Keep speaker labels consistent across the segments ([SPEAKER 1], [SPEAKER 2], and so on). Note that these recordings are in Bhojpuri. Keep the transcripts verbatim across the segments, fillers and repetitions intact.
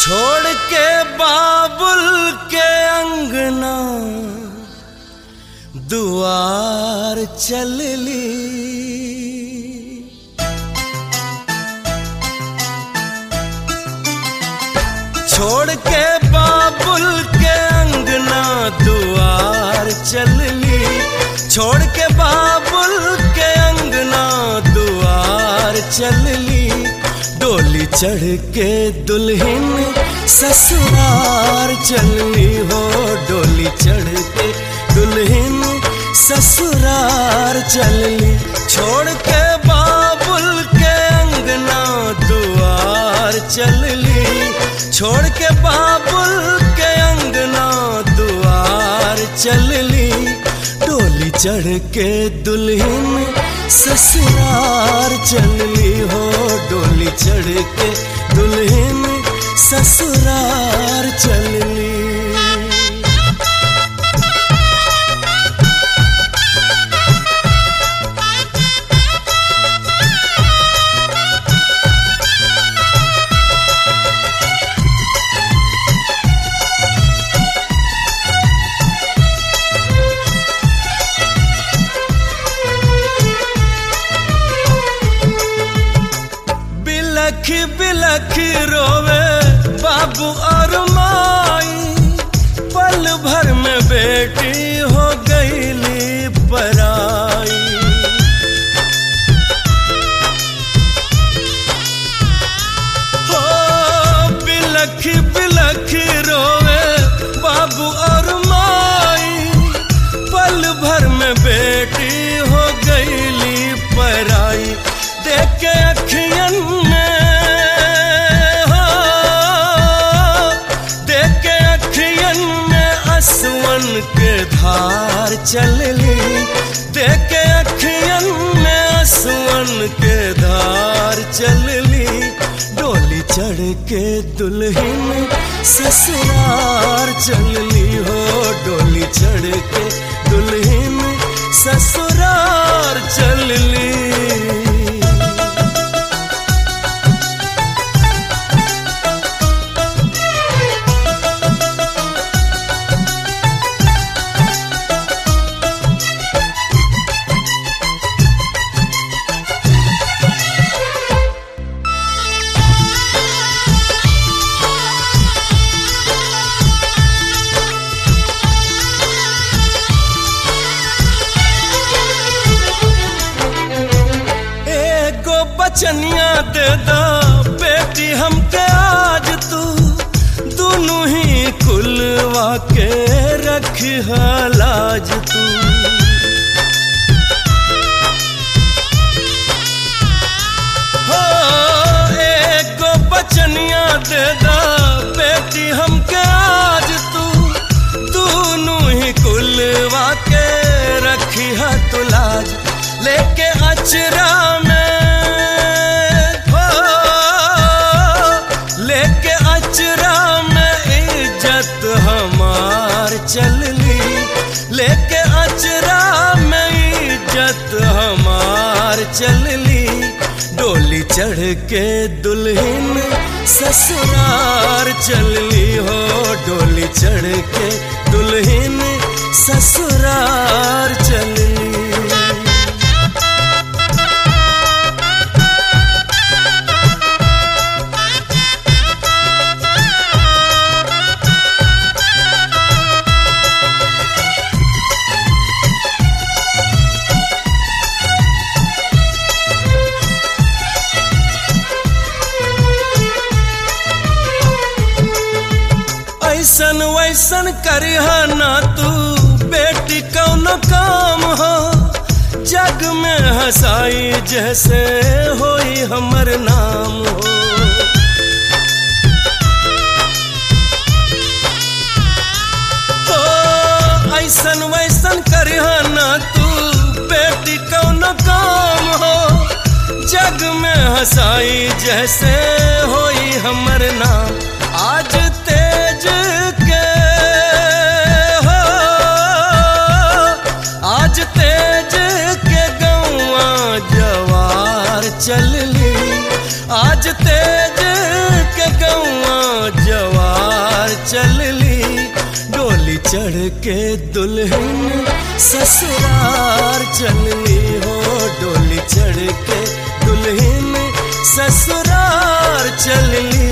[SPEAKER 1] छोड़ के बाबुल के अंगना दुआर चल ली। छोड़ के बाबुल के अंगना दुआर चल ली। छोड़ के बाबुल के अंगना दुआर चल ली। डोली चढ़ के दुल्हन ससुरार चलनी हो। डोली चढ़ के दुल्हन ससुरार चलनी। छोड़ के बाबुल के अंगना दुआर चलनी। छोड़ के बाबुल के अंगना दुआर चलनी। डोली चढ़ के दुल्हन ससुरार चलनी हो। डोली चढ़ के दुल्हन ससुरार चलनी। बिलख बिलख रोवे बाबू और माई। पल भर में बेटी हो गईली पराई। हो बिलख बिलख रोवे बाबू और माई। पल भर में बेटी हो गईली पराई। देख के अखियन में हो, देख के अखियन में आंसुअन के धार चल ली। देख के अखियन में आंसुअन के धार चल ली। डोली चढ़ के दुल्हन ससुरार चलनी हो। डोली चढ़ के दुल्हन ससुरार चलनी। बचनिया दे दा बेटी हमके आज तू। दोनों ही कुलवा के रखी लाज तू। हो एक बचनिया दे दा बेटी हमके आज तू। दोनों ही कुलवा के रखी तू लाज। लेके अचरा में चल ली। लेके अचरा में इज्जत हमार चल ली। डोली चढ़ के दुल्हन ससुरार चलनी हो। डोली चढ़ के दुल्हन ससुरार चलनी। ऐसन वैसन करिह ना तू बेटी कौनो काम हो। जग में हंसाई जैसे होई हमर नाम हो। तो ऐसन वैसन करिह ना तू बेटी कौनो काम हो। जग में हंसाई जैसे होई हमर नाम। आज तेज के हो, आज तेज के गौवा जवार चल ली। आज तेज के गौवा जवार चढ़ के दुल्हन ससुरार चलनी हो, डोली चढ़ के दुल्हन ससुरार चलनी।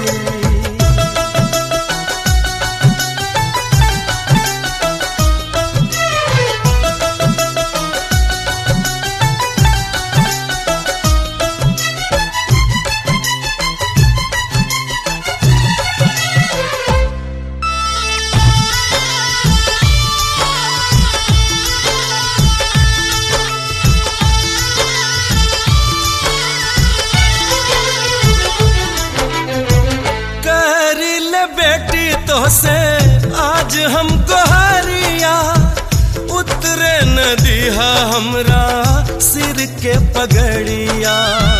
[SPEAKER 1] बेटी तो से आज हम गोहरिया, उतरे नदिया हमरा सिर के पगड़िया।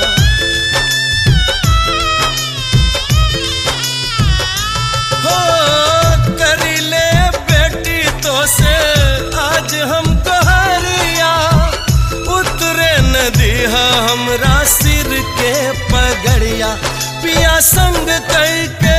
[SPEAKER 1] हो करिले बेटी तो से आज हम गोहरिया, उतरे नदिया हमरा सिर के पगड़िया। पिया संग कई के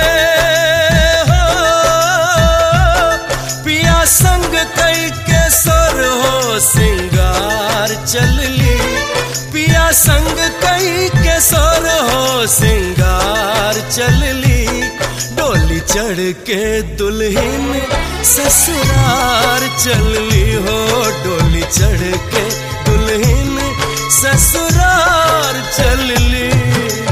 [SPEAKER 1] संग कई के सोर हो सिंगार चलली, पिया संग कई के सोर हो सिंगार चलली। डोली चढ़ के दुल्हन ससुरार चलली हो, डोली चढ़ के दुल्हन ससुरार चलली।